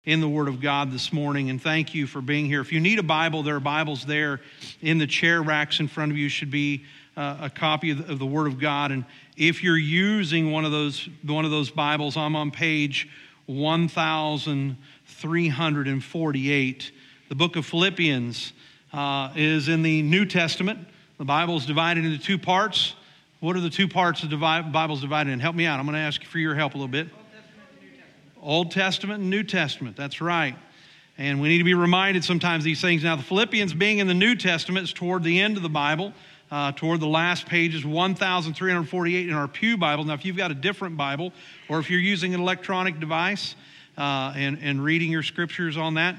in the Word of God this morning, and thank you for being here. If you need a Bible, there are Bibles there in the chair racks in front of you. Should be a copy of the Word of God. And if you're using one of those Bibles, I'm on page 1348. The book of Philippians is in the New Testament. The Bible is divided into two parts. What are the two parts the Bible's divided in? Help me out. I'm going to ask you for your help a little bit. Old Testament and New Testament, that's right. And we need to be reminded sometimes of these things. Now, the Philippians being in the New Testament is toward the end of the Bible, toward the last pages, 1348 in our Pew Bible. Now, if you've got a different Bible, or if you're using an electronic device and reading your scriptures on that,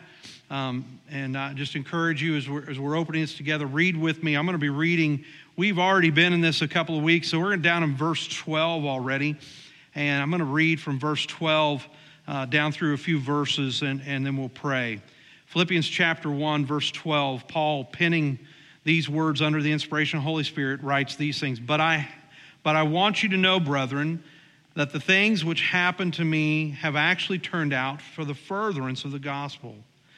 and I just encourage you as we're opening this together, read with me. I'm going to be reading. We've already been in this a couple of weeks, so we're down in verse 12 already. And I'm going to read from verse 12 down through a few verses, and then we'll pray. Philippians chapter 1, verse 12, Paul, penning these words under the inspiration of the Holy Spirit, writes these things. But I want you to know, brethren, that the things which happened to me have actually turned out for the furtherance of the gospel,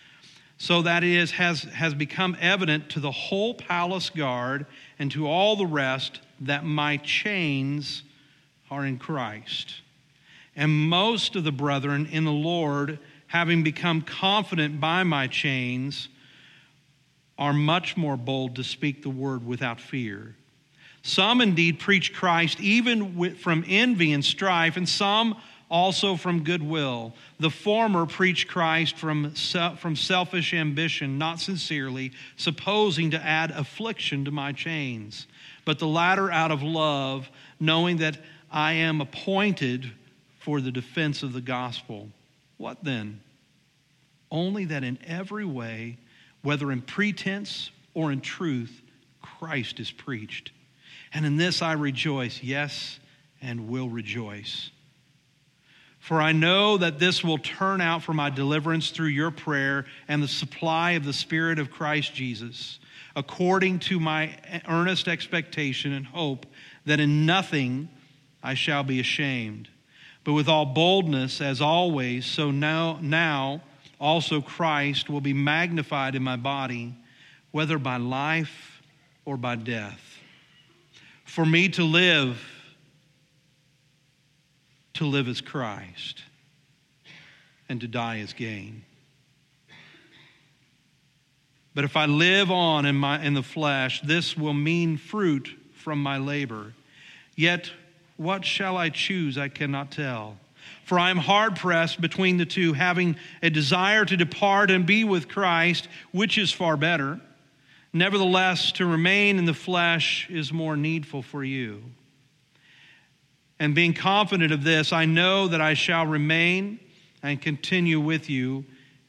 so that it has become evident to the whole palace guard and to all the rest that my chains are in Christ. And most of the brethren in the Lord, having become confident by my chains, are much more bold to speak the word without fear. Some indeed preach Christ even from envy and strife, and some also from goodwill. The former preach Christ from selfish ambition, not sincerely, supposing to add affliction to my chains. But the latter out of love, knowing that I am appointed for the defense of the gospel. What then? Only that in every way, whether in pretense or in truth, Christ is preached. And in this I rejoice, yes, and will rejoice. For I know that this will turn out for my deliverance through your prayer and the supply of the Spirit of Christ Jesus, according to my earnest expectation and hope that in nothing I shall be ashamed, but with all boldness, as always, so now also Christ will be magnified in my body, whether by life or by death. For me to live is Christ, and to die is gain. But if I live on in the flesh, this will mean fruit from my labor. Yet what shall I choose? I cannot tell. For I am hard-pressed between the two, having a desire to depart and be with Christ, which is far better. Nevertheless, to remain in the flesh is more needful for you. And being confident of this, I know that I shall remain and continue with you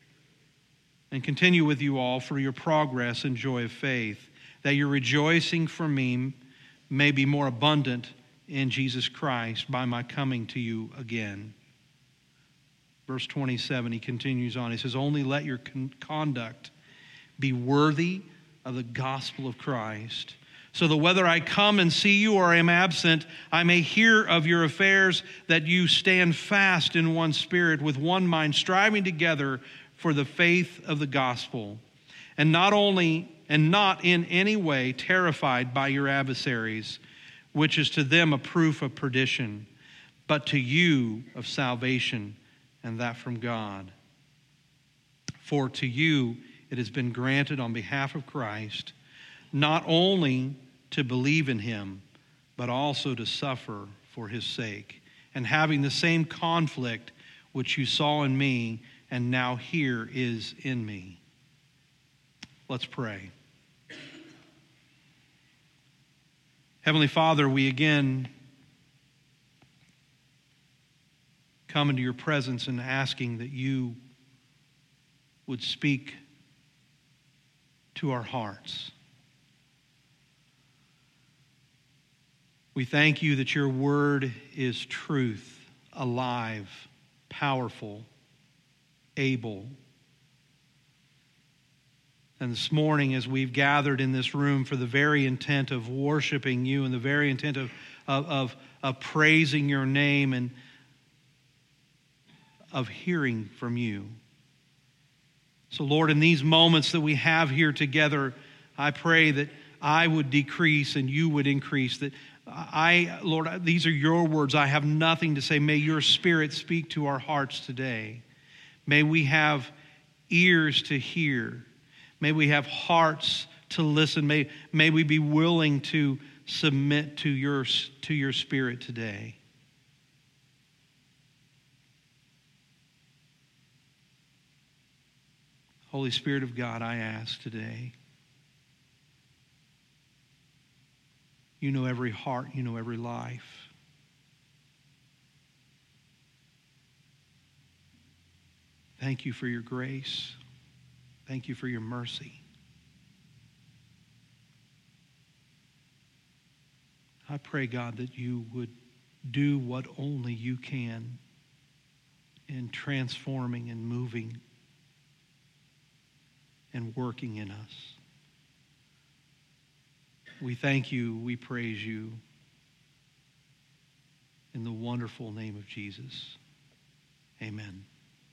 all for your progress and joy of faith, that your rejoicing for me may be more abundant in Jesus Christ by my coming to you again. Verse 27, he continues on. He says, only let your conduct be worthy of the gospel of Christ, so that whether I come and see you or am absent, I may hear of your affairs, that you stand fast in one spirit, with one mind, striving together for the faith of the gospel, and not in any way terrified by your adversaries, which is to them a proof of perdition, but to you of salvation, and that from God. For to you it has been granted on behalf of Christ, not only to believe in him, but also to suffer for his sake, and having the same conflict which you saw in me, and now here is in me. Let's pray. Heavenly Father, we again come into your presence and asking that you would speak to our hearts. We thank you that your word is truth, alive, powerful, able. And this morning, as we've gathered in this room for the very intent of worshiping you and the very intent of praising your name and of hearing from you, So, Lord, in these moments that we have here together, I pray that I would decrease and you would increase. That Lord, these are your words. I have nothing to say. May your Spirit speak to our hearts today. May we have ears to hear. May we have hearts to listen. May we be willing to submit to your Spirit today. Holy Spirit of God, I ask today, you know every heart, you know every life. Thank you for your grace. Thank you for your mercy. I pray, God, that you would do what only you can in transforming and moving and working in us. We thank you, we praise you in the wonderful name of Jesus. Amen.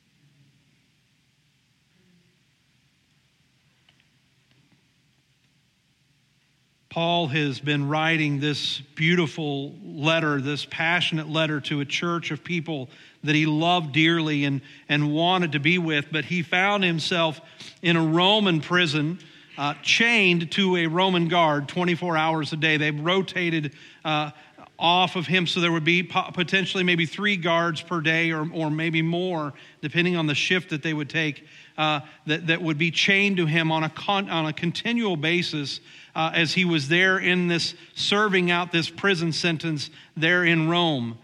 Paul has been writing this beautiful letter, this passionate letter to a church of people that he loved dearly and wanted to be with, but he found himself in a Roman prison, chained to a Roman guard 24 hours a day. They rotated off of him, so there would be potentially maybe 3 guards per day or maybe more, depending on the shift that they would take, that would be chained to him on a continual basis as he was there in this, serving out this prison sentence there in Rome.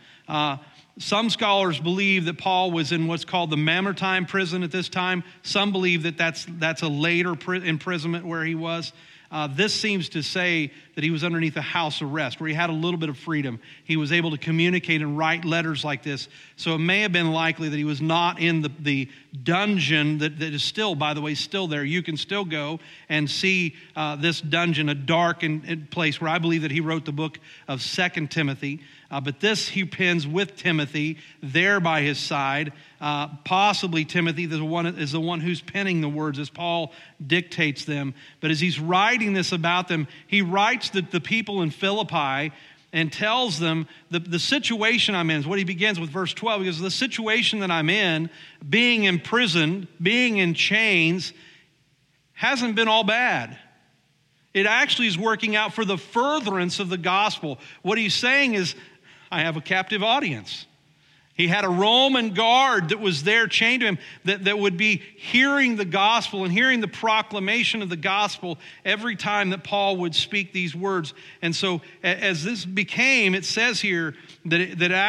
Some scholars believe that Paul was in what's called the Mamertine prison at this time. Some believe that that's a later imprisonment where he was. This seems to say that he was underneath a house arrest where he had a little bit of freedom. He was able to communicate and write letters like this. So it may have been likely that he was not in the dungeon that is still, by the way, still there. You can still go and see this dungeon, a dark place where I believe that he wrote the book of 2 Timothy. But this he pens with Timothy there by his side. Possibly Timothy is the one who's penning the words as Paul dictates them. But as he's writing this about them, he writes the people in Philippi and tells them the situation I'm in is what he begins with verse 12. He goes, the situation that I'm in, being imprisoned, being in chains, hasn't been all bad. It actually is working out for the furtherance of the gospel. What he's saying is, I have a captive audience. He had a Roman guard that was there chained to him that would be hearing the gospel and hearing the proclamation of the gospel every time that Paul would speak these words. And so as this became, it says here that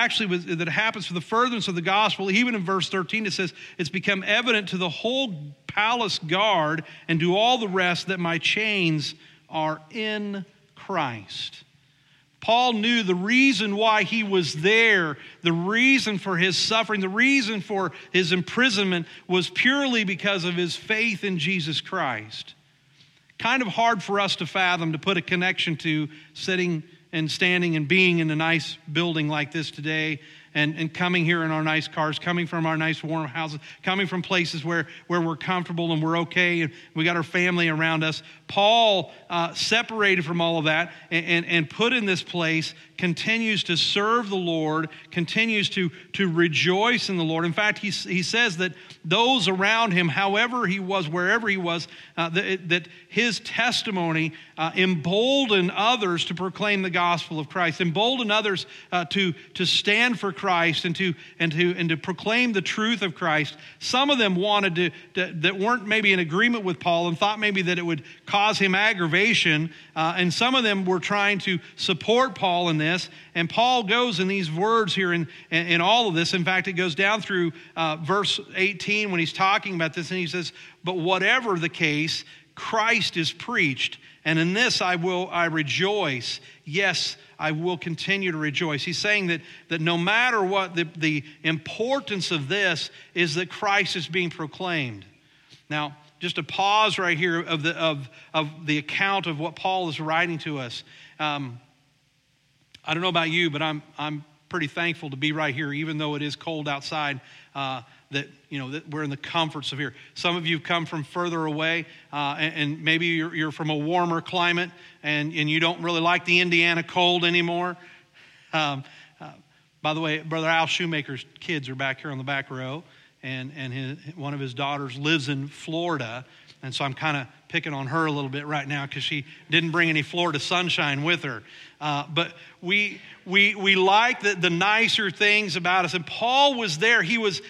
it happens for the furtherance of the gospel. Even in verse 13 it says, it's become evident to the whole palace guard and to all the rest that my chains are in Christ. Paul knew the reason why he was there, the reason for his suffering, the reason for his imprisonment was purely because of his faith in Jesus Christ. Kind of hard for us to fathom, to put a connection to sitting and standing and being in a nice building like this today and coming here in our nice cars, coming from our nice warm houses, coming from places where we're comfortable and we're okay and we got our family around us. Paul, separated from all of that and put in this place, continues to serve the Lord, continues to rejoice in the Lord. In fact, he says that those around him, however he was, wherever he was, that his testimony emboldened others to proclaim the gospel of Christ, emboldened others to stand for Christ and to proclaim the truth of Christ. Some of them wanted that weren't maybe in agreement with Paul and thought maybe that it would cause him aggravation, and some of them were trying to support Paul in this. And Paul goes in these words here in all of this. In fact, it goes down through verse 18 when he's talking about this, and he says, "But whatever the case, Christ is preached, and in this I rejoice. Yes, I will continue to rejoice." He's saying that no matter what, the importance of this is that Christ is being proclaimed. Now, just a pause right here of the account of what Paul is writing to us. I don't know about you, but I'm pretty thankful to be right here, even though it is cold outside. that we're in the comforts of here. Some of you have come from further away, and maybe you're from a warmer climate, and you don't really like the Indiana cold anymore. By the way, Brother Al Shoemaker's kids are back here on the back row, and one of his daughters lives in Florida, and so I'm kind of picking on her a little bit right now because she didn't bring any Florida sunshine with her. But we like the nicer things about us. And Paul was there. He was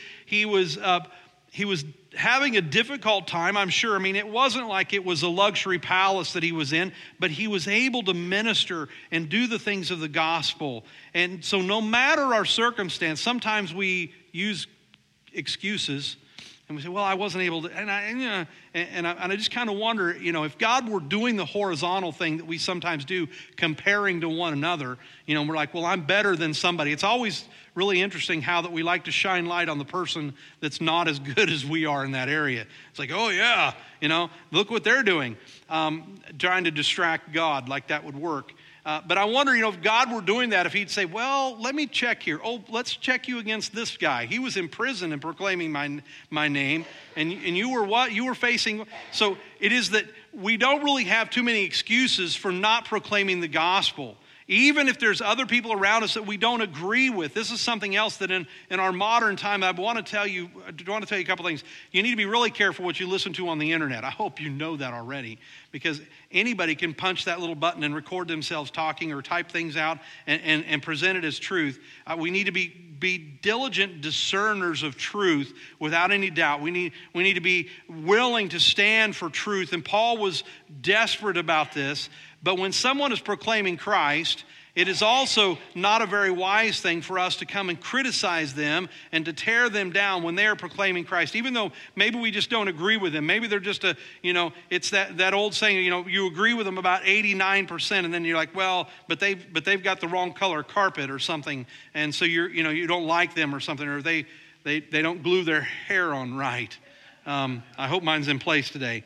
having a difficult time, I'm sure. I mean, it wasn't like it was a luxury palace that he was in, but he was able to minister and do the things of the gospel. And so no matter our circumstance, sometimes we use excuses and we say, well, I wasn't able to, and I just kind of wonder, if God were doing the horizontal thing that we sometimes do, comparing to one another, we're like, well, I'm better than somebody. It's always really interesting how that we like to shine light on the person that's not as good as we are in that area. It's like, oh yeah, look what they're doing, trying to distract God, like that would work. But I wonder, if God were doing that, if he'd say, well, let me check here. Oh, let's check you against this guy. He was in prison and proclaiming my name. And you were what? You were facing. So it is that we don't really have too many excuses for not proclaiming the gospel. Even if there's other people around us that we don't agree with. This is something else that in our modern time, I want to tell you a couple things. You need to be really careful what you listen to on the internet. I hope you know that already, because anybody can punch that little button and record themselves talking or type things out and present it as truth. We need to be diligent discerners of truth without any doubt. We need to be willing to stand for truth. And Paul was desperate about this. But when someone is proclaiming Christ, it is also not a very wise thing for us to come and criticize them and to tear them down when they are proclaiming Christ, even though maybe we just don't agree with them. Maybe they're just it's that old saying, you agree with them about 89%, and then you're like, well, but they've got the wrong color carpet or something, and so you don't like them or something, or they don't glue their hair on right. I hope mine's in place today.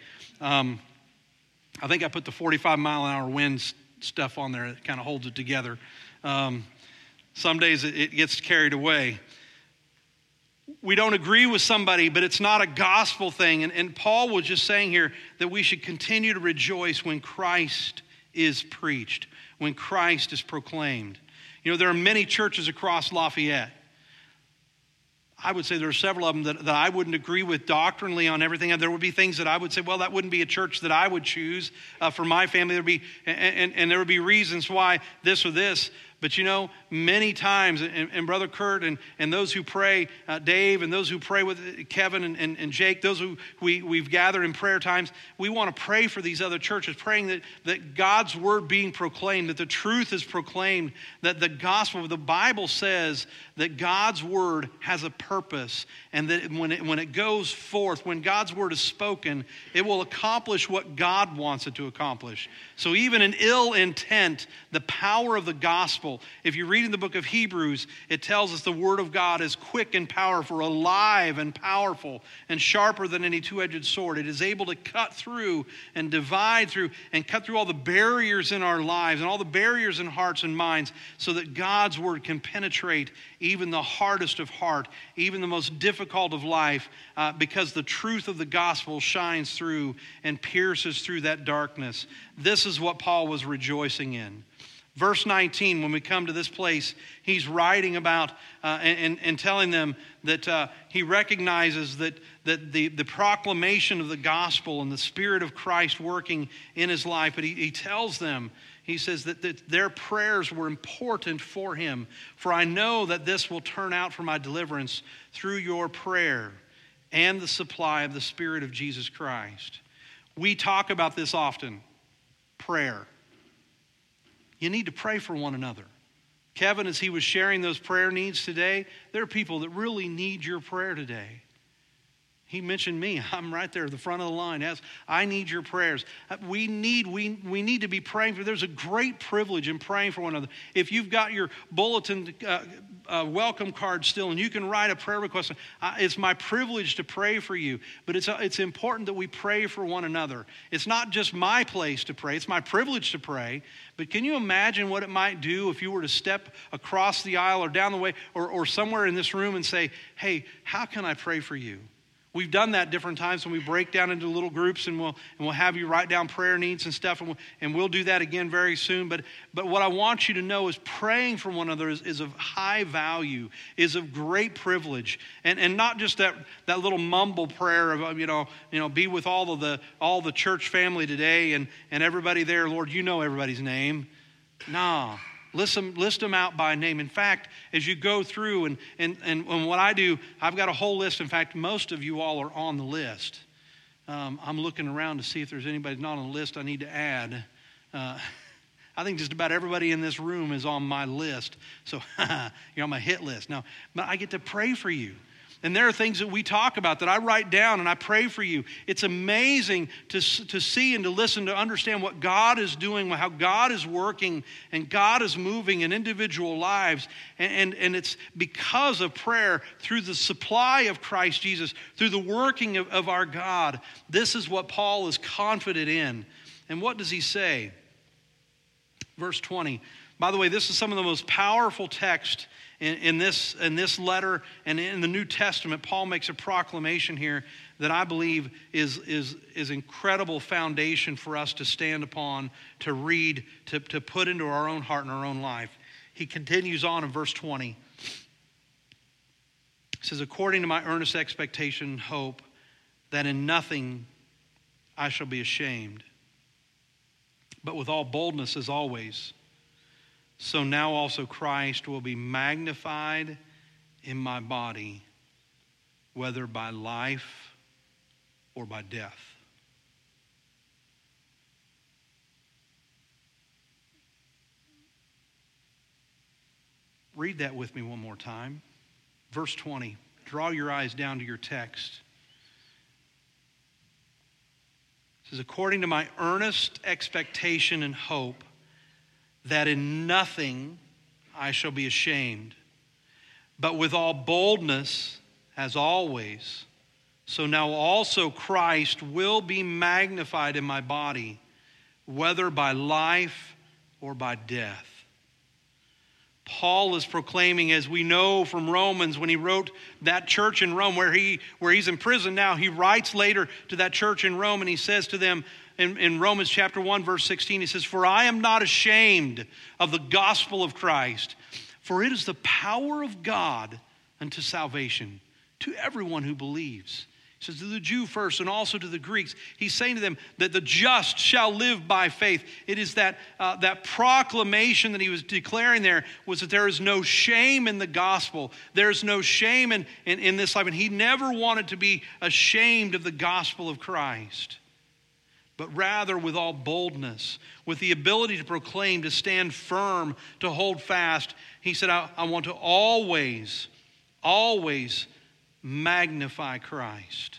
I think I put the 45-mile-an-hour wind stuff on there. It kind of holds it together. Some days it gets carried away. We don't agree with somebody, but it's not a gospel thing. And Paul was just saying here that we should continue to rejoice when Christ is preached, when Christ is proclaimed. There are many churches across Lafayette. I would say there are several of them that I wouldn't agree with doctrinally on everything. And there would be things that I would say, well, that wouldn't be a church that I would choose for my family. And there would be reasons why this or this. But many times, and Brother Kurt and those who pray, Dave, and those who pray with Kevin and Jake, those who we've gathered in prayer times, we want to pray for these other churches, praying that God's word being proclaimed, that the truth is proclaimed, that the gospel, the Bible says that God's word has a purpose, and that when it goes forth, when God's word is spoken, it will accomplish what God wants it to accomplish. So even in ill intent, the power of the gospel, if you read in the book of Hebrews, it tells us the word of God is quick and powerful, alive and powerful, and sharper than any two-edged sword. It is able to cut through and divide through and cut through all the barriers in our lives and all the barriers in hearts and minds, so that God's word can penetrate even the hardest of heart, even the most difficult of life, because the truth of the gospel shines through and pierces through that darkness. This is what Paul was rejoicing in. Verse 19, when we come to this place, he's writing about and telling them that he recognizes that the proclamation of the gospel and the Spirit of Christ working in his life. But he tells them, he says that their prayers were important for him. For I know that this will turn out for my deliverance through your prayer and the supply of the Spirit of Jesus Christ. We talk about this often, prayer. You need to pray for one another. Kevin, as he was sharing those prayer needs today, there are people that really need your prayer today. He mentioned me. I'm right there at the front of the line. Yes, I need your prayers. We need to be praying for. There's a great privilege in praying for one another. If you've got your bulletin welcome card still, and you can write a prayer request, it's my privilege to pray for you. But it's important that we pray for one another. It's not just my place to pray. It's my privilege to pray. But can you imagine what it might do if you were to step across the aisle or down the way or somewhere in this room and say, hey, how can I pray for you? We've done that different times when we break down into little groups, and we'll have you write down prayer needs and stuff, and we'll do that again very soon. But what I want you to know is praying for one another is of high value, is of great privilege, and not just that little mumble prayer of be with all the church family today and everybody there, Lord, you know everybody's name. No. List them out by name. In fact, as you go through and what I do, I've got a whole list. In fact, most of you all are on the list. I'm looking around to see if there's anybody not on the list I need to add. I think just about everybody in this room is on my list. So you're on my hit list. Now, but I get to pray for you. And there are things that we talk about that I write down and I pray for you. It's amazing to see and to listen, to understand what God is doing, how God is working and God is moving in individual lives. And it's because of prayer, through the supply of Christ Jesus, through the working of our God. This is what Paul is confident in. And what does he say? Verse 20. By the way, this is some of the most powerful text in this letter, and in the New Testament. Paul makes a proclamation here that I believe is incredible foundation for us to stand upon, to read, to put into our own heart and our own life. He continues on in verse 20. He says, according to my earnest expectation and hope, that in nothing I shall be ashamed, but with all boldness as always, so now also Christ will be magnified in my body, whether by life or by death. Read that with me one more time. Verse 20. Draw your eyes down to your text. It says, according to my earnest expectation and hope, that in nothing I shall be ashamed, but with all boldness, as always, so now also Christ will be magnified in my body, whether by life or by death. Paul is proclaiming, as we know from Romans, when he wrote that church in Rome where he's in prison now, he writes later to that church in Rome and he says to them, in Romans chapter 1, verse 16, he says, for I am not ashamed of the gospel of Christ, for it is the power of God unto salvation to everyone who believes. He says to the Jew first and also to the Greeks. He's saying to them that the just shall live by faith. It is that proclamation that he was declaring there was that there is no shame in the gospel. There's no shame in this life. And he never wanted to be ashamed of the gospel of Christ, but rather with all boldness, with the ability to proclaim, to stand firm, to hold fast. He said, I want to always magnify Christ.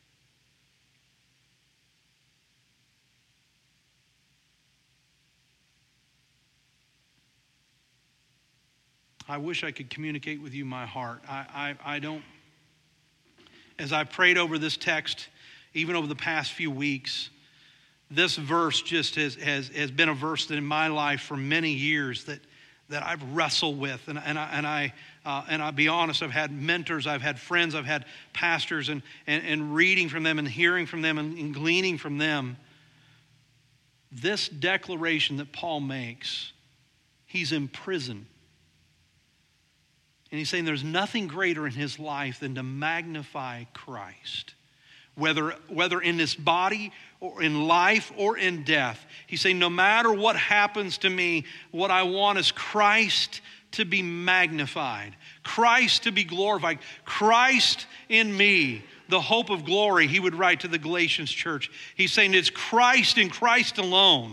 I wish I could communicate with you my heart. I don't. As I prayed over this text, even over the past few weeks, this verse just has been a verse that in my life for many years that I've wrestled with, and I'll be honest, I've had mentors, I've had friends, I've had pastors, and reading from them and hearing from them and gleaning from them. This declaration that Paul makes, he's in prison. And he's saying there's nothing greater in his life than to magnify Christ. Whether in this body or in life or in death. He's saying no matter what happens to me, what I want is Christ to be magnified. Christ to be glorified. Christ in me, the hope of glory, he would write to the Galatians church. He's saying it's Christ and Christ alone.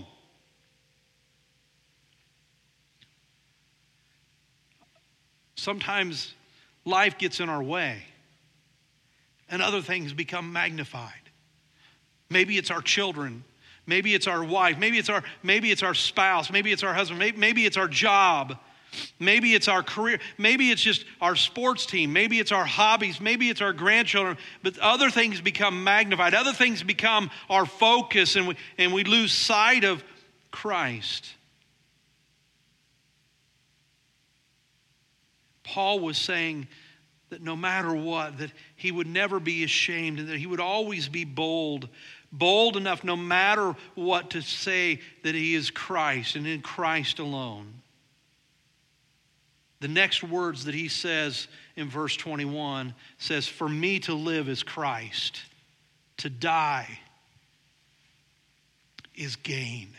Sometimes life gets in our way. and other things become magnified. Maybe it's our children. Maybe it's our wife. Maybe it's our spouse. Maybe it's our husband. Maybe it's our job. Maybe it's our career. Maybe it's just our sports team. Maybe it's our hobbies. Maybe it's our grandchildren. But other things become magnified. Other things become our focus, and we lose sight of Christ. Paul was saying that no matter what, that he would never be ashamed and that he would always be bold enough no matter what to say that he is Christ and in Christ alone. The next words that he says in verse 21 says, "For me to live is Christ, to die is gain."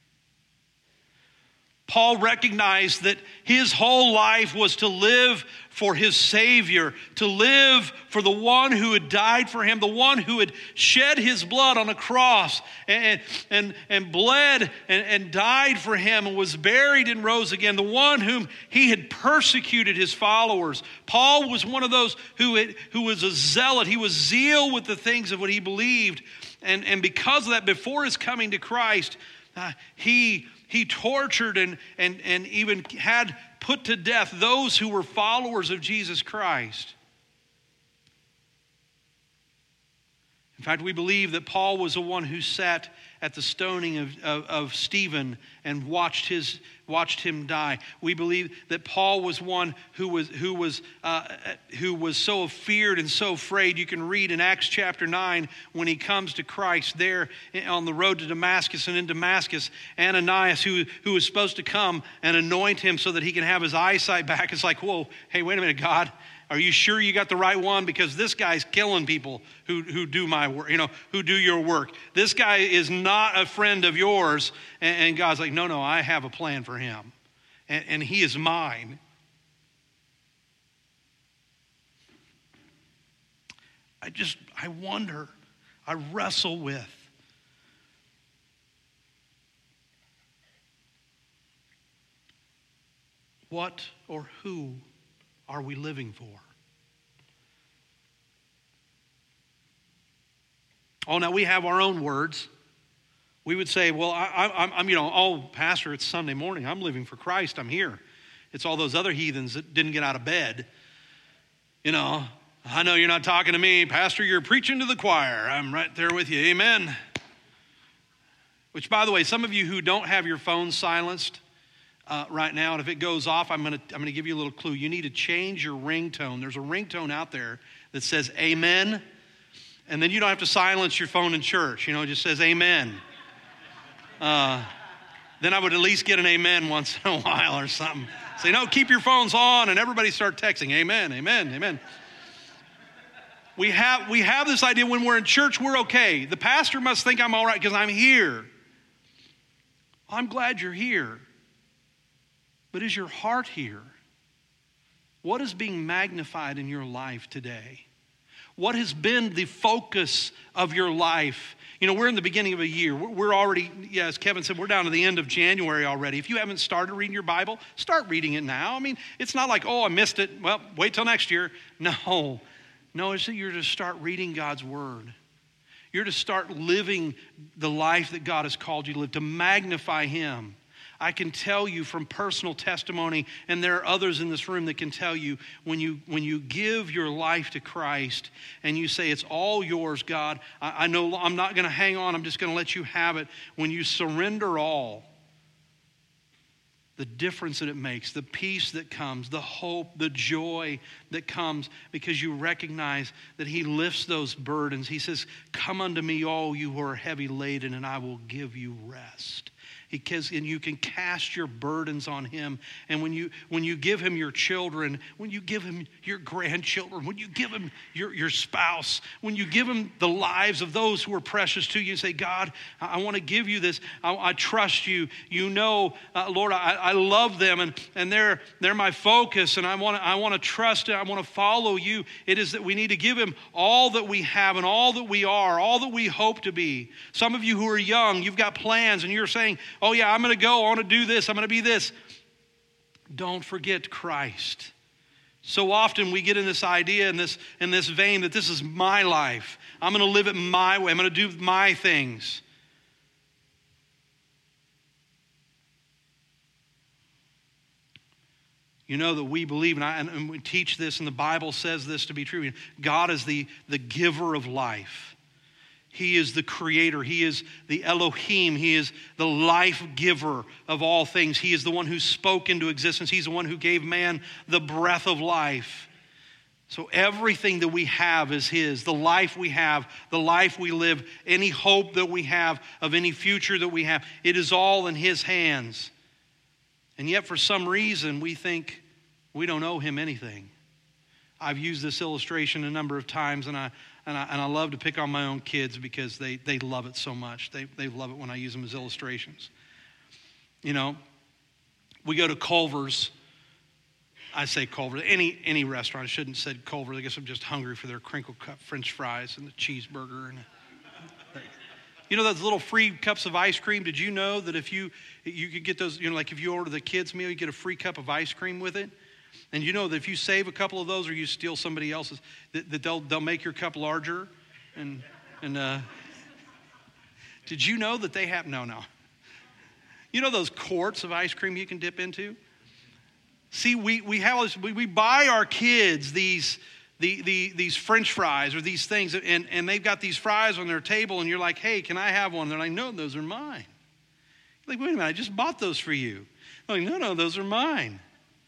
Paul recognized that his whole life was to live for his Savior, to live for the one who had died for him, the one who had shed his blood on a cross and bled and died for him and was buried and rose again, the one whom he had persecuted his followers. Paul was one of those who was a zealot. He was zeal with the things of what he believed. And because of that, before his coming to Christ, he tortured and even had put to death those who were followers of Jesus Christ. In fact, we believe that Paul was the one who sat at the stoning of Stephen and watched him die. We believe that Paul was one who was so feared and so afraid. You can read in Acts chapter 9 when he comes to Christ there on the road to Damascus, and in Damascus, Ananias, who was supposed to come and anoint him so that he can have his eyesight back. It's like, whoa, hey, wait a minute, God. Are you sure you got the right one? Because this guy's killing people who do my work, who do your work. This guy is not a friend of yours. And God's like, no, I have a plan for him. And he is mine. I wonder, I wrestle with what or who are we living for? Oh, now we have our own words. We would say, well, I'm Pastor, it's Sunday morning. I'm living for Christ. I'm here. It's all those other heathens that didn't get out of bed. I know you're not talking to me. Pastor, you're preaching to the choir. I'm right there with you. Amen. Which, by the way, some of you who don't have your phone silenced, right now, and if it goes off, I'm gonna give you a little clue. You need to change your ringtone. There's a ringtone out there that says amen, and then you don't have to silence your phone in church. It just says amen. Then I would at least get an amen once in a while or something. Say, no, keep your phones on, and everybody start texting, amen, amen, amen. We have this idea when we're in church, we're okay. The pastor must think I'm all right because I'm here. Well, I'm glad you're here. But is your heart here? What is being magnified in your life today? What has been the focus of your life? We're in the beginning of a year. We're already, as Kevin said, we're down to the end of January already. If you haven't started reading your Bible, start reading it now. It's not like, I missed it. Well, wait till next year. No, it's that you're to start reading God's Word. You're to start living the life that God has called you to live, to magnify Him. I can tell you from personal testimony, and there are others in this room that can tell you, when you give your life to Christ and you say, it's all yours, God, I know I'm not going to hang on, I'm just going to let you have it. When you surrender all, the difference that it makes, the peace that comes, the hope, the joy that comes because you recognize that He lifts those burdens. He says, come unto me, all you who are heavy laden, and I will give you rest. And you can cast your burdens on Him. And when you give Him your children, when you give Him your grandchildren, when you give Him your spouse, when you give Him the lives of those who are precious to you, and say, God, I want to give you this. I trust you. Lord, I love them, and they're my focus, and I want to trust it. I want to follow you. It is that we need to give Him all that we have and all that we are, all that we hope to be. Some of you who are young, you've got plans, and you're saying, oh yeah, I'm going to go, I want to do this, I'm going to be this. Don't forget Christ. So often we get in this idea, in this vein, that this is my life. I'm going to live it my way. I'm going to do my things. You know that we believe, and we teach this, and the Bible says this to be true. God is the giver of life. He is the creator. He is the Elohim. He is the life giver of all things. He is the one who spoke into existence. He's the one who gave man the breath of life. So everything that we have is His. The life we have, the life we live, any hope that we have of any future that we have, it is all in His hands. And yet for some reason we think we don't owe Him anything. I've used this illustration a number of times, and I love to pick on my own kids because they love it so much. They love it when I use them as illustrations. You know, we go to Culver's. I say Culver's, any restaurant. I shouldn't have said Culver's. I guess I'm just hungry for their crinkle cut French fries and the cheeseburger. And you know those little free cups of ice cream? Did you know that if you could get those, you know, like if you order the kids' meal, you get a free cup of ice cream with it? And you know that if you save a couple of those or you steal somebody else's, that they'll make your cup larger. And did you know that they have, no. You know those quarts of ice cream you can dip into? See, we buy our kids these French fries or these things, and they've got these fries on their table, and you're like, hey, can I have one? They're like, no, those are mine. You're like, wait a minute, I just bought those for you. They're like, no, those are mine.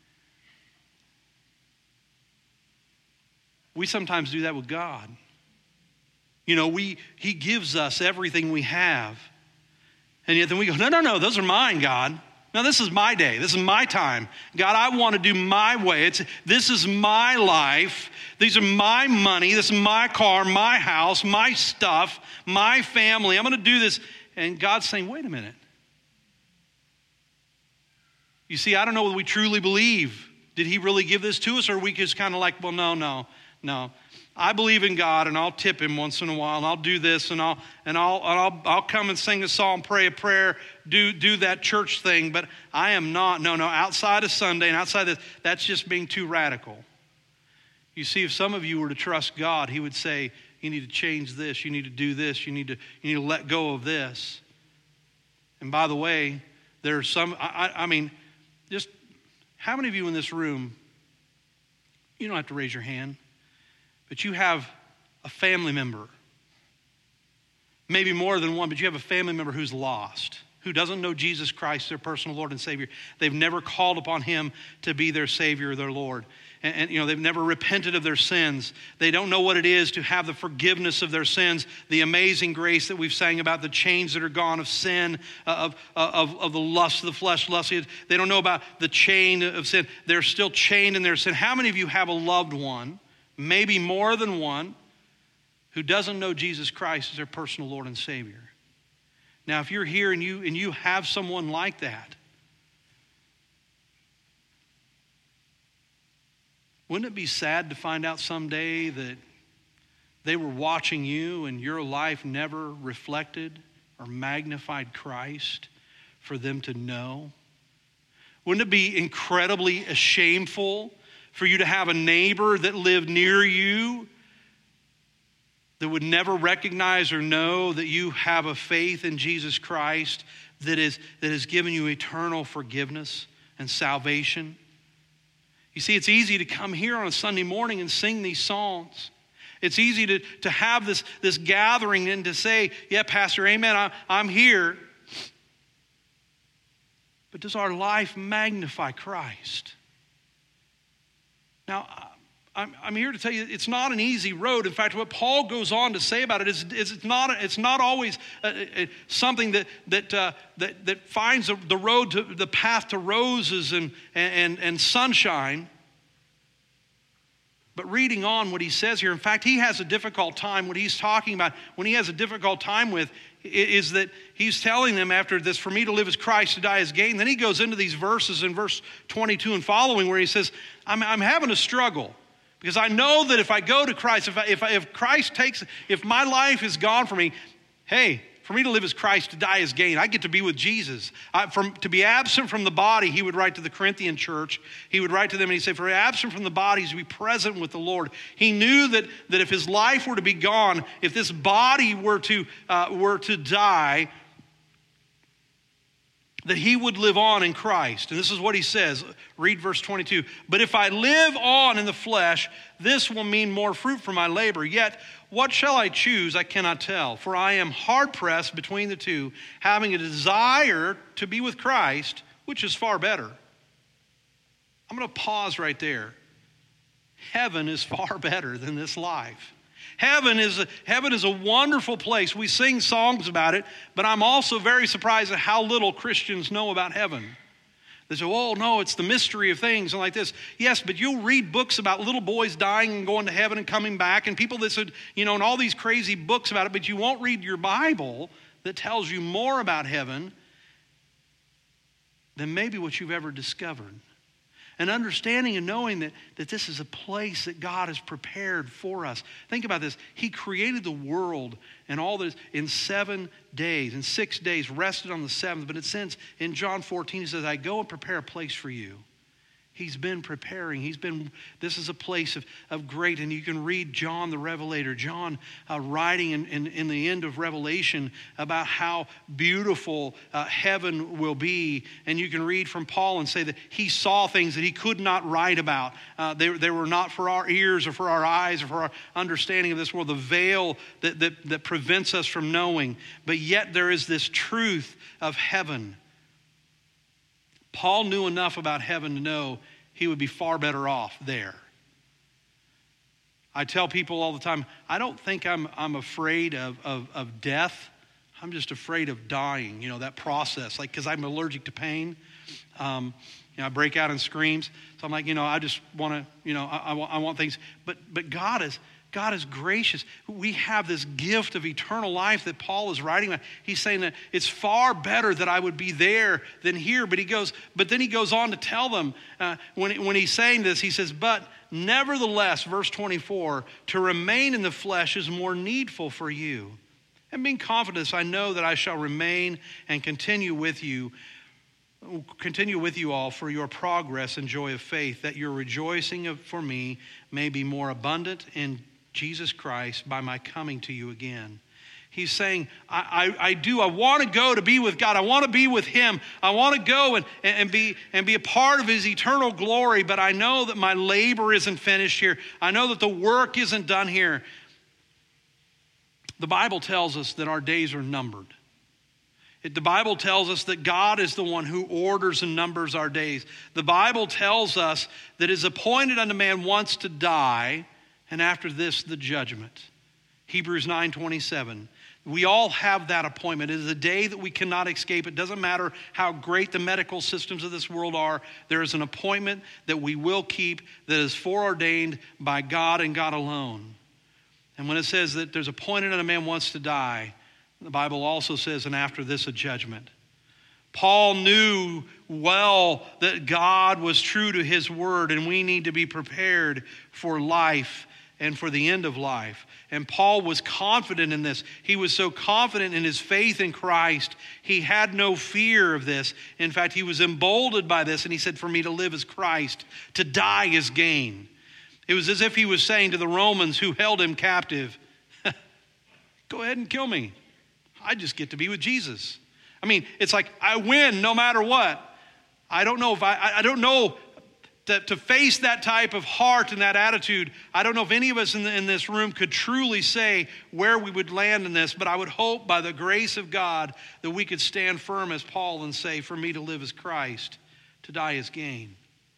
We sometimes do that with God. You know, He gives us everything we have. And yet then we go, no, those are mine, God. No, this is my day. This is my time. God, I want to do my way. This is my life. These are my money. This is my car, my house, my stuff, my family. I'm going to do this. And God's saying, wait a minute. You see, I don't know whether we truly believe. Did He really give this to us? Or are we just kind of like, well, no. I believe in God, and I'll tip Him once in a while, and I'll do this, and I'll come and sing a song, pray a prayer, do that church thing, but I am not. No. Outside of Sunday and outside of this, that's just being too radical. You see, if some of you were to trust God, He would say, you need to change this, you need to do this, you need to let go of this. And by the way, there are some. I mean, just how many of you in this room? You don't have to raise your hand. But you have a family member, maybe more than one, but you have a family member who's lost, who doesn't know Jesus Christ, their personal Lord and Savior. They've never called upon Him to be their Savior or their Lord. And you know, they've never repented of their sins. They don't know what it is to have the forgiveness of their sins, the amazing grace that we've sang about, the chains that are gone of sin, of the lust of the flesh. They don't know about the chain of sin. They're still chained in their sin. How many of you have a loved one, maybe more than one, who doesn't know Jesus Christ as their personal Lord and Savior? Now, if you're here and you have someone like that, wouldn't it be sad to find out someday that they were watching you and your life never reflected or magnified Christ for them to know? Wouldn't it be incredibly shameful for you to have a neighbor that lived near you that would never recognize or know that you have a faith in Jesus Christ that has given you eternal forgiveness and salvation? You see, it's easy to come here on a Sunday morning and sing these songs. It's easy to have this gathering and to say, yeah, Pastor, amen, I'm here. But does our life magnify Christ? Now, I'm here to tell you it's not an easy road. In fact, what Paul goes on to say about it is it's not always something that finds the road to the path to roses and sunshine. But reading on what he says here, in fact, he has a difficult time. What he's talking about, when he has a difficult time with, is that he's telling them after this, for me to live as Christ, to die as gain. Then he goes into these verses in verse 22 and following where he says, I'm having a struggle. Because I know that if I go to Christ, if Christ takes, if my life is gone from me, hey, For me to live as Christ, to die is gain. I get to be with Jesus. To be absent from the body, he would write to the Corinthian church. He would write to them and he'd say, for absent from the body is to be present with the Lord. He knew that if his life were to be gone, if this body were to die, that he would live on in Christ. And this is what he says. Read verse 22. But if I live on in the flesh, this will mean more fruit for my labor. Yet, what shall I choose? I cannot tell. For I am hard-pressed between the two, having a desire to be with Christ, which is far better. I'm going to pause right there. Heaven is far better than this life. Heaven is a wonderful place. We sing songs about it, but I'm also very surprised at how little Christians know about heaven. They say, oh, no, it's the mystery of things and like this. Yes, but you'll read books about little boys dying and going to heaven and coming back and people that said, and all these crazy books about it, but you won't read your Bible that tells you more about heaven than maybe what you've ever discovered. And understanding and knowing that this is a place that God has prepared for us. Think about this. He created the world and all this in 7 days. In 6 days, rested on the seventh. But it says in John 14, he says, I go and prepare a place for you. He's been preparing. This is a place of great, and you can read John the Revelator, John writing in the end of Revelation about how beautiful heaven will be. And you can read from Paul and say that he saw things that he could not write about. They were not for our ears or for our eyes or for our understanding of this world, the veil that prevents us from knowing. But yet there is this truth of heaven. Paul knew enough about heaven to know he would be far better off there. I tell people all the time, I don't think I'm afraid of death. I'm just afraid of dying, that process. Because I'm allergic to pain. I break out in screams. So I'm like, I just want to, I want things. But God is gracious. We have this gift of eternal life that Paul is writing about. He's saying that it's far better that I would be there than here. But then he goes on to tell them, when he's saying this, he says, but nevertheless, verse 24, to remain in the flesh is more needful for you. And being confident, I know that I shall remain and continue with you all for your progress and joy of faith, that your rejoicing for me may be more abundant in Jesus Christ by my coming to you again. He's saying, I want to go to be with God. I want to be with him. I want to go and be a part of his eternal glory, but I know that my labor isn't finished here. I know that the work isn't done here. The Bible tells us that our days are numbered. The Bible tells us that God is the one who orders and numbers our days. The Bible tells us that it is appointed unto man once to die, and after this, the judgment. Hebrews 9:27. We all have that appointment. It is a day that we cannot escape. It doesn't matter how great the medical systems of this world are. There is an appointment that we will keep that is foreordained by God and God alone. And when it says that there's appointed unto man once to die, the Bible also says, and after this, a judgment. Paul knew well that God was true to his word, and we need to be prepared for life and for the end of life. And Paul was confident in this. He was so confident in his faith in Christ, he had no fear of this. In fact, he was emboldened by this, and he said, for me to live is Christ, to die is gain. It was as if he was saying to the Romans who held him captive, go ahead and kill me. I just get to be with Jesus. I mean, it's like I win no matter what. I don't know if I don't know to face that type of heart and that attitude. I don't know if any of us in this room could truly say where we would land in this, but I would hope by the grace of God that we could stand firm as Paul and say, for me to live is Christ, to die is gain.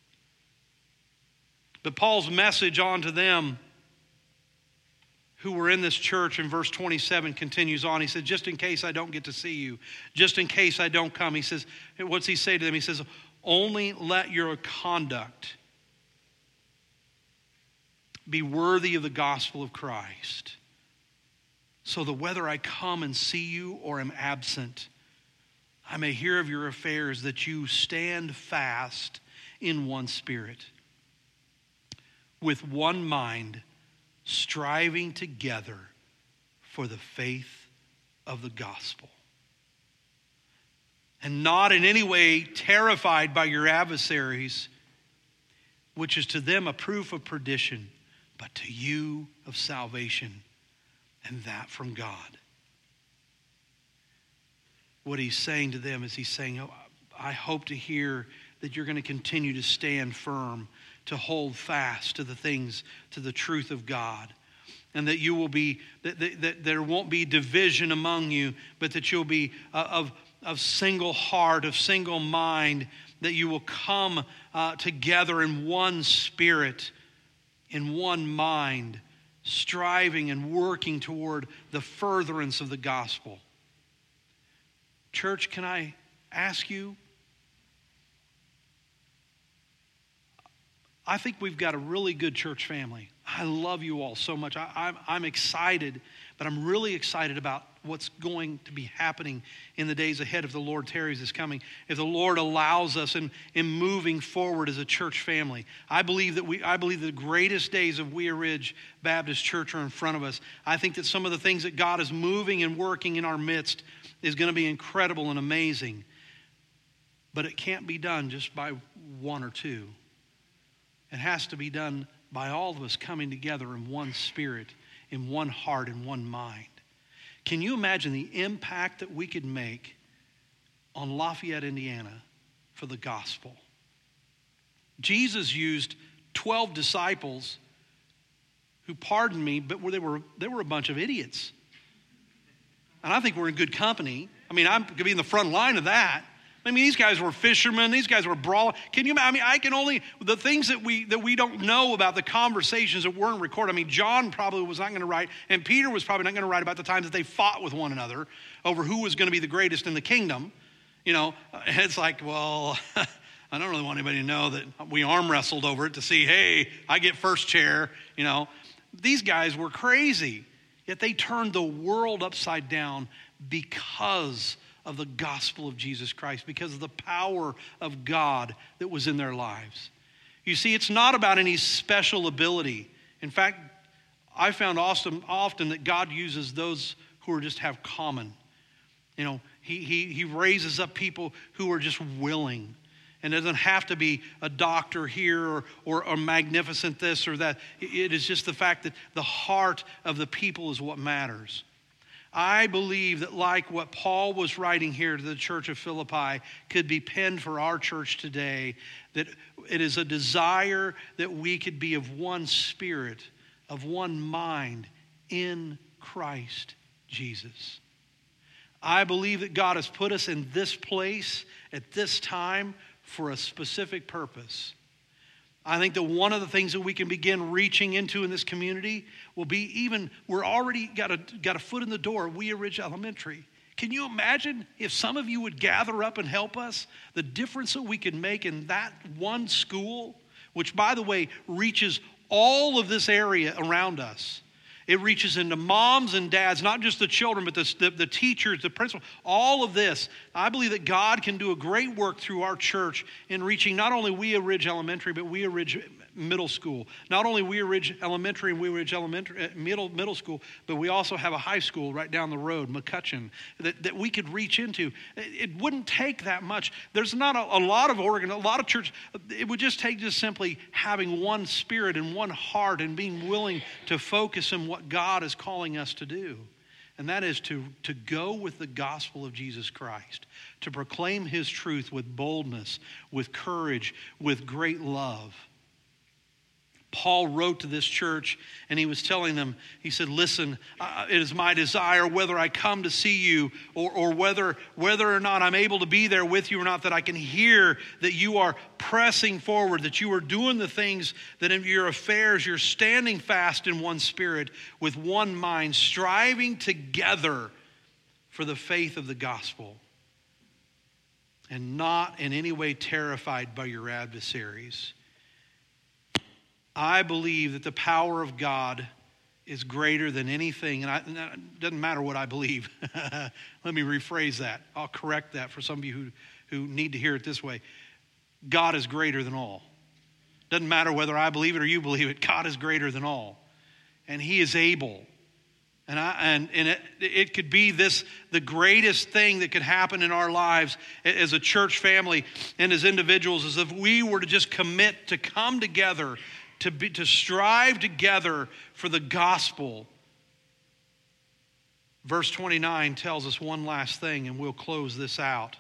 But Paul's message on to them who were in this church in verse 27 continues on. He said, just in case I don't get to see you, just in case I don't come, he says, what's he say to them? He says, only let your conduct be worthy of the gospel of Christ, so that whether I come and see you or am absent, I may hear of your affairs, that you stand fast in one spirit, with one mind, striving together for the faith of the gospel. And not in any way terrified by your adversaries, which is to them a proof of perdition, but to you of salvation, and that from God. What he's saying to them is he's saying, oh, I hope to hear that you're going to continue to stand firm, to hold fast to the things, to the truth of God. And that you will be, that there won't be division among you, but that you'll be of single heart, of single mind, that you will come together in one spirit, in one mind, striving and working toward the furtherance of the gospel. Church, can I ask you? I think we've got a really good church family. I love you all so much. I'm excited, but I'm really excited about what's going to be happening in the days ahead if the Lord tarries is coming. If the Lord allows us in moving forward as a church family. I believe the greatest days of Wea Ridge Baptist Church are in front of us. I think that some of the things that God is moving and working in our midst is going to be incredible and amazing. But it can't be done just by one or two. It has to be done by all of us coming together in one spirit, in one heart, in one mind. Can you imagine the impact that we could make on Lafayette, Indiana for the gospel? Jesus used 12 disciples who, pardon me, but they were a bunch of idiots. And I think we're in good company. I mean, I'm going to be in the front line of that. I mean, these guys were fishermen. These guys were brawling. Can you? I mean, I can only the things that we don't know about the conversations that weren't recorded. I mean, John probably was not going to write, and Peter was probably not going to write about the times that they fought with one another over who was going to be the greatest in the kingdom. You know, it's like, well, I don't really want anybody to know that we arm wrestled over it to see, hey, I get first chair. You know, these guys were crazy, yet they turned the world upside down because of the gospel of Jesus Christ, because of the power of God that was in their lives. You see, it's not about any special ability. In fact, I found often that God uses those who are just have common. You know, he raises up people who are just willing. And it doesn't have to be a doctor here or a magnificent this or that. It is just the fact that the heart of the people is what matters. I believe that like what Paul was writing here to the church of Philippi could be penned for our church today, that it is a desire that we could be of one spirit, of one mind in Christ Jesus. I believe that God has put us in this place at this time for a specific purpose. I think that one of the things that we can begin reaching into in this community will be we're already got a foot in the door, Wea Ridge Elementary. Can you imagine if some of you would gather up and help us? The difference that we can make in that one school, which, by the way, reaches all of this area around us. It reaches into moms and dads, not just the children, but the teachers, the principal, all of this. I believe that God can do a great work through our church in reaching not only Wea Ridge Elementary, but Wea Ridge Middle School. Not only Wea Ridge Elementary and Wea Ridge Elementary middle school, but we also have a high school right down the road, McCutcheon, that we could reach into. It wouldn't take that much. There's not a lot of church. It would just take simply having one spirit and one heart and being willing to focus on what God is calling us to do. And that is to go with the gospel of Jesus Christ, to proclaim his truth with boldness, with courage, with great love. Paul wrote to this church and he was telling them, he said, listen, it is my desire whether I come to see you or whether or not I'm able to be there with you or not, that I can hear that you are pressing forward, that you are doing the things that in your affairs, you're standing fast in one spirit with one mind, striving together for the faith of the gospel and not in any way terrified by your adversaries. I believe that the power of God is greater than anything. And it doesn't matter what I believe. Let me rephrase that. I'll correct that for some of you who need to hear it this way. God is greater than all. Doesn't matter whether I believe it or you believe it. God is greater than all. And he is able. And it could be the greatest thing that could happen in our lives as a church family and as individuals, is if we were to just commit to come together, to strive together for the gospel. Verse 29 tells us one last thing, and we'll close this out.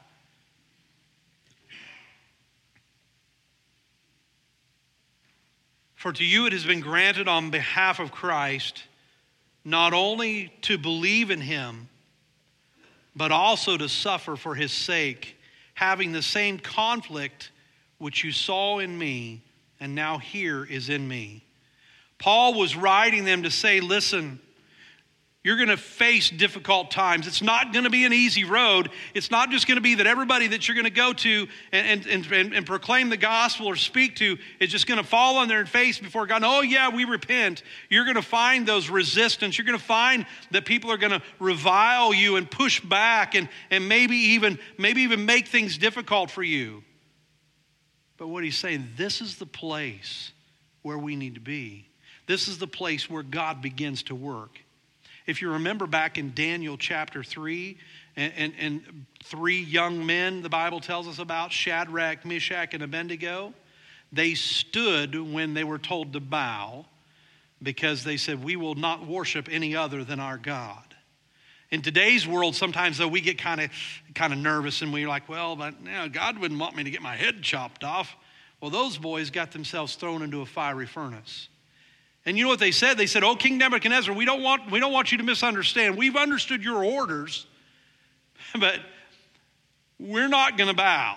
For to you it has been granted on behalf of Christ not only to believe in him, but also to suffer for his sake, having the same conflict which you saw in me and now here is in me. Paul was writing them to say, listen, you're going to face difficult times. It's not going to be an easy road. It's not just going to be that everybody that you're going to go to and proclaim the gospel or speak to is just going to fall on their face before God. Oh yeah, we repent. You're going to find those resistance. You're going to find that people are going to revile you and push back and maybe even make things difficult for you. But what he's saying, this is the place where we need to be. This is the place where God begins to work. If you remember back in Daniel chapter 3, and 3 young men the Bible tells us about, Shadrach, Meshach, and Abednego, they stood when they were told to bow because they said, we will not worship any other than our God. In today's world, sometimes though, we get kind of nervous and we're like, well, but God wouldn't want me to get my head chopped off. Well, those boys got themselves thrown into a fiery furnace. And you know what they said? They said, oh, King Nebuchadnezzar, we don't want you to misunderstand. We've understood your orders, but we're not going to bow.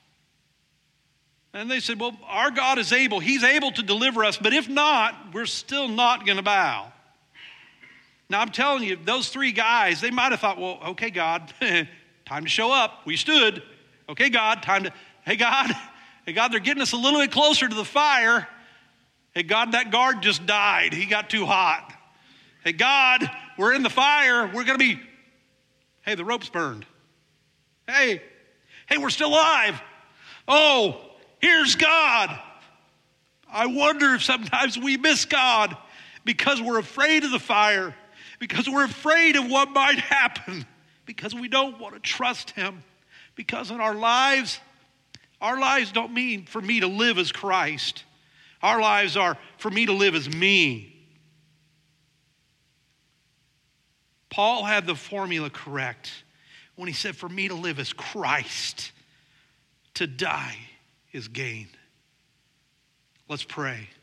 And they said, well, our God is able. He's able to deliver us, but if not, we're still not going to bow. Now, I'm telling you, those 3 guys, they might have thought, well, okay, God, time to show up. We stood. Okay, God, hey, God, they're getting us a little bit closer to the fire. Hey, God, that guard just died. He got too hot. Hey, God, we're in the fire. We're going to be, hey, the rope's burned. Hey, we're still alive. Oh, here's God. I wonder if sometimes we miss God because we're afraid of the fire, because we're afraid of what might happen, because we don't want to trust him, because in our lives don't mean for me to live as Christ. Our lives are for me to live as me. Paul had the formula correct when he said, for me to live as Christ, to die is gain. Let's pray.